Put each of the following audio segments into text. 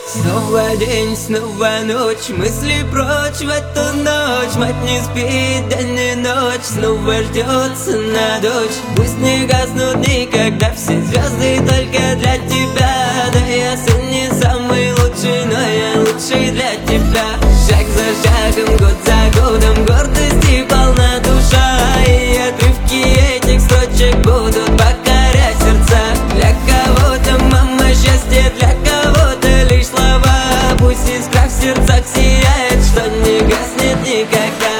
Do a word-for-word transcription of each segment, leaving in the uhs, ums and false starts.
Снова день, снова ночь, мысли прочь в эту ночь. Мать не спит день и ночь, снова ждется на дочь. Пусть не гаснут никогда все звезды только для тебя. Да я сын не самый лучший, но я лучший для тебя. Шаг за шагом, год за годом, гордости полна душа. И отрывки этих строчек будут покорять сердца. Для кого-то мама счастье, для кого-то лишь слова. Пусть искра в сердцах сияет, что не гаснет никогда.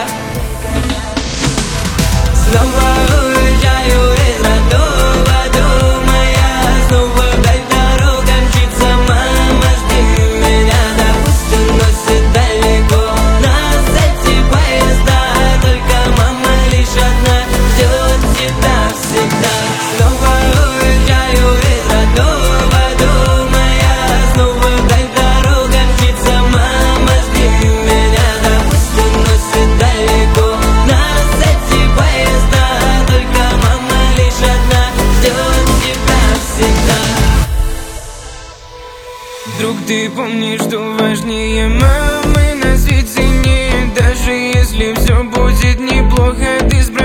Снова уезжаю из родного дома я. Снова вдаль дорога мчится, мама, жди меня. Да пусть уносит далеко нас эти поезда. Только мама лишь одна ждет тебя всегда. Снова уезжаю из родного дома я. Снова вдаль дорога мчится, мама, жди меня. Да пусть уносит далеко нас эти поезда. Только мама лишь одна ждет тебя всегда. Вдруг ты помнишь, что важнее мамы на свете нет. Даже если все будет неплохо, ты справишься.